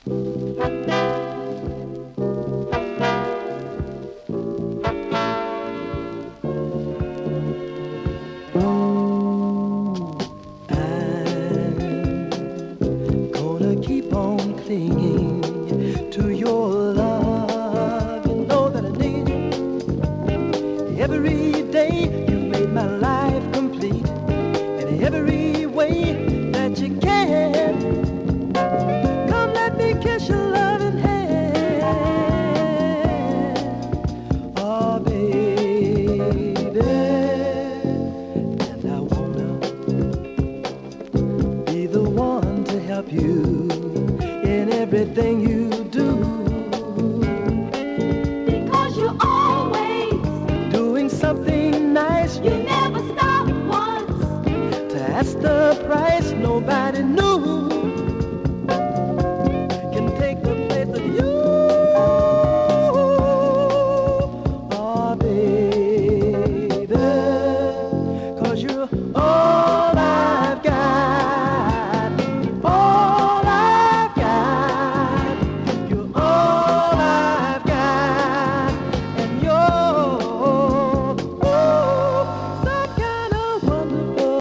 Clinging to your love, you know that I need it. Every day you made my life complete, in every way that you can. Come, let me kiss your loving hand. Oh, baby, and I wanna be the one to help you in everything you do, because you're always doing something nice. You never stop once to ask the price. Nobody knows